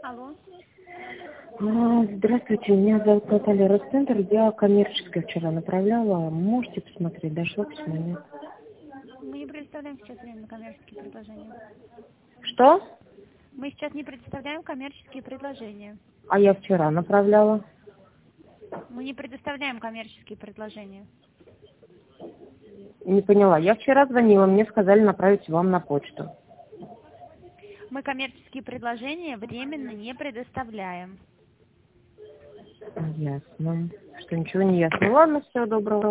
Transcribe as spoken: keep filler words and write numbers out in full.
Алло. А, Здравствуйте, меня зовут Наталья Ростендер. Я коммерческое вчера направляла. Можете посмотреть, дошло письмо, нет? Мы не предоставляем сейчас время коммерческие предложения. Что? Мы сейчас не предоставляем коммерческие предложения. А я вчера направляла. Мы не предоставляем коммерческие предложения. Не поняла. Я вчера звонила, мне сказали направить вам на почту. Мы коммерческие предложения временно не предоставляем. Ясно. Что, ничего не ясно. Ладно, всего доброго.